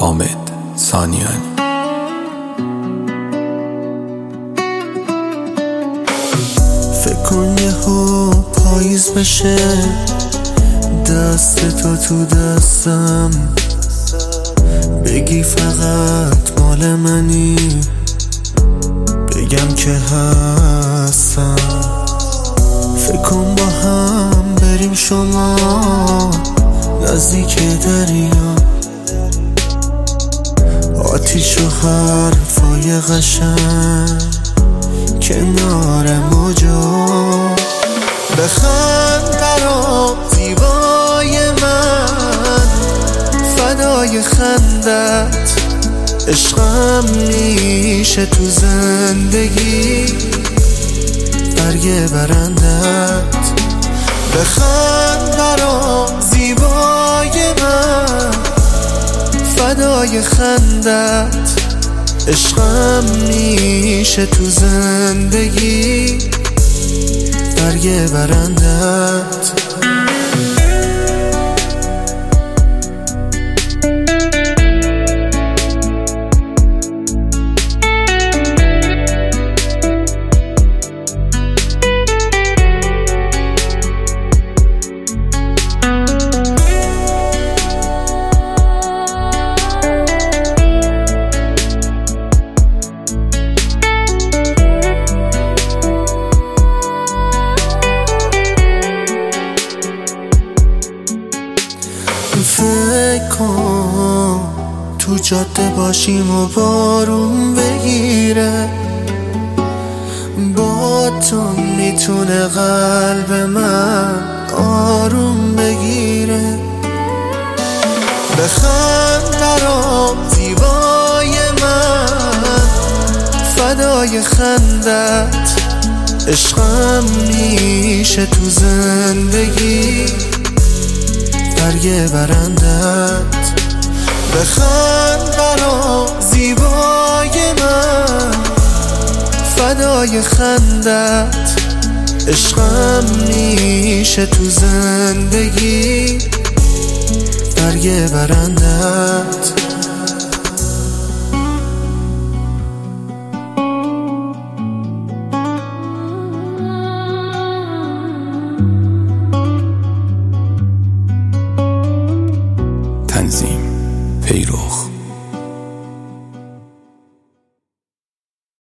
حامد سانیانی. فکر کن یهو پاییز بشه، دست تو دستم، بگی فقط مال منی، بگم که هستم. فکر کن با هم بریم شما نزدیک دریا، آتیش و حرفای قشنگ کنار موجا، بخند برام زیبای من، فدای خندت عشقم میشه تو زندگی، برگ برندت. بخند برام زیبای من، فدای خندت عشقم میشه تو زندگی، برگ برندت. فکر کن تو جاده باشیم و بارون بگیره، با تو میتونه قلب من آروم بگیره. بخند برام زیبای من، فدای خندت عشقم میشه تو زندگی، برگ برندت. بخند برام زیبای من، فدای خندت عشقم میشه تو زندگی، برگ برندت.